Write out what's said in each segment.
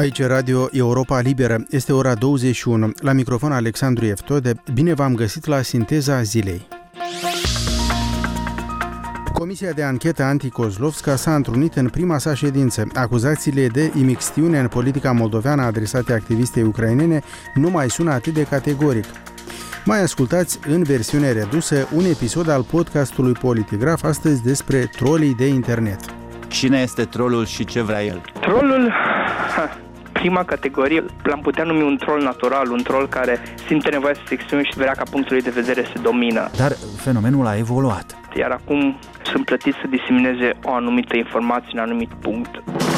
Aici Radio Europa Liberă. Este ora 21. La microfon Alexandru Eftode. Bine v-am găsit la Sinteza Zilei. Comisia de anchetă anti-Kozlovska s-a întrunit în prima sa ședință. Acuzațiile de imixtiune în politica moldoveană adresate activistei ucrainene nu mai sună atât de categoric. Mai ascultați în versiune redusă un episod al podcastului Politigraf, astăzi despre trolii de internet. Cine este trollul și ce vrea el? Trollul, prima categorie, l-am putea numi un troll natural, un troll care simte nevoia să se exprime și vrea ca punctul lui de vedere se domină. Dar fenomenul a evoluat. Iar acum sunt plătiți să disemineze o anumită informație în un anumit punct.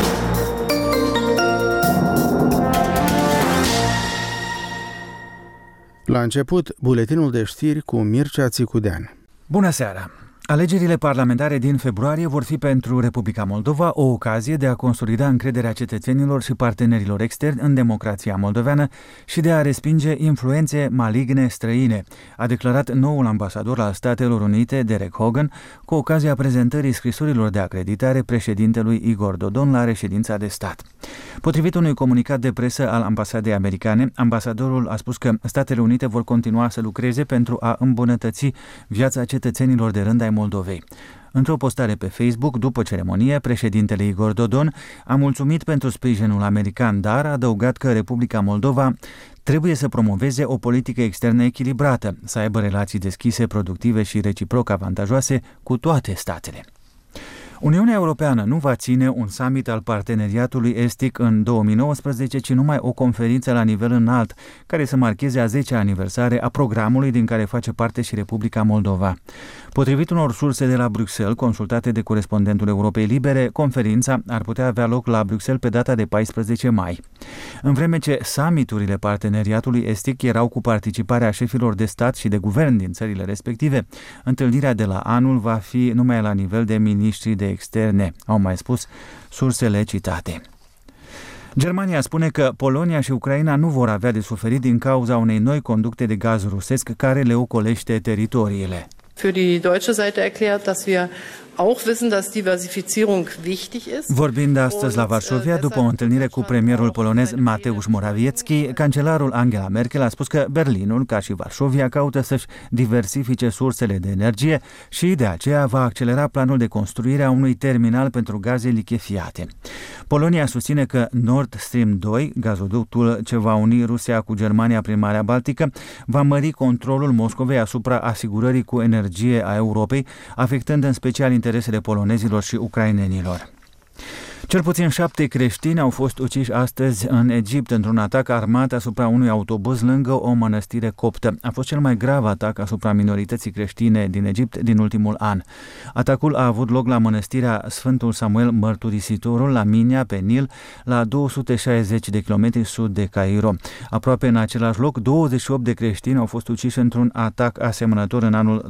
La început, buletinul de știri cu Mircea Țicudean. Bună seara! Alegerile parlamentare din februarie vor fi pentru Republica Moldova o ocazie de a consolida încrederea cetățenilor și partenerilor externi în democrația moldoveană și de a respinge influențe maligne străine, a declarat noul ambasador al Statelor Unite, Derek Hogan, cu ocazia prezentării scrisurilor de acreditare președintelui Igor Dodon la reședința de stat. Potrivit unui comunicat de presă al ambasadei americane, ambasadorul a spus că Statele Unite vor continua să lucreze pentru a îmbunătăți viața cetățenilor de rând ai Moldovei. Într-o postare pe Facebook, după ceremonie, președintele Igor Dodon a mulțumit pentru sprijinul american, dar a adăugat că Republica Moldova trebuie să promoveze o politică externă echilibrată, să aibă relații deschise, productive și reciproc avantajoase cu toate statele. Uniunea Europeană nu va ține un summit al parteneriatului estic în 2019, ci numai o conferință la nivel înalt, care să marcheze a 10-a aniversare a programului din care face parte și Republica Moldova. Potrivit unor surse de la Bruxelles, consultate de corespondentul Europei Libere, conferința ar putea avea loc la Bruxelles pe data de 14 mai. În vreme ce summiturile parteneriatului estic erau cu participarea șefilor de stat și de guvern din țările respective, întâlnirea de la anul va fi numai la nivel de miniștri de externe, au mai spus sursele citate. Germania spune că Polonia și Ucraina nu vor avea de suferit din cauza unei noi conducte de gaz rusesc care le ocolește teritoriile. Für die deutsche Seite erklärt, dass wir auch wissen, dass Diversifizierung wichtig ist. Vorbind astăzi la Varșovia, după o întâlnire cu premierul polonez Mateusz Morawiecki, cancelarul Angela Merkel a spus că Berlinul, ca și Varșovia, caută să-și diversifice sursele de energie și de aceea va accelera planul de construire a unui terminal pentru gaze lichefiate. Polonia susține că Nord Stream 2, gazoductul ce va uni Rusia cu Germania prin Marea Baltică, va mări controlul Moscovei asupra asigurării cu energie a Europei, afectând în special interesele polonezilor și ucrainenilor. Cel puțin 7 creștini au fost uciși astăzi în Egipt într-un atac armat asupra unui autobuz lângă o mănăstire coptă. A fost cel mai grav atac asupra minorității creștine din Egipt din ultimul an. Atacul a avut loc la mănăstirea Sfântul Samuel Mărturisitorul, la Minia, pe Nil, la 260 de kilometri sud de Cairo. Aproape în același loc, 28 de creștini au fost uciși într-un atac asemănător în anul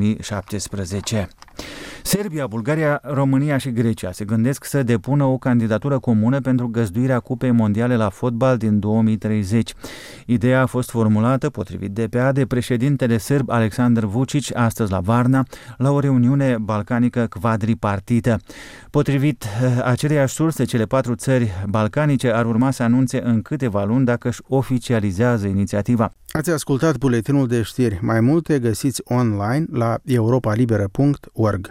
2017. Serbia, Bulgaria, România și Grecia se gândesc să depună o candidatură comună pentru găzduirea Cupei Mondiale la fotbal din 2030. Ideea a fost formulată, potrivit DPA, de președintele sârb Aleksandar Vučić astăzi la Varna, la o reuniune balcanică quadripartită. Potrivit aceleiași surse, cele 4 țări balcanice ar urma să anunțe în câteva luni dacă își oficializează inițiativa. Ați ascultat buletinul de știri. Mai multe găsiți online la europalibera.org.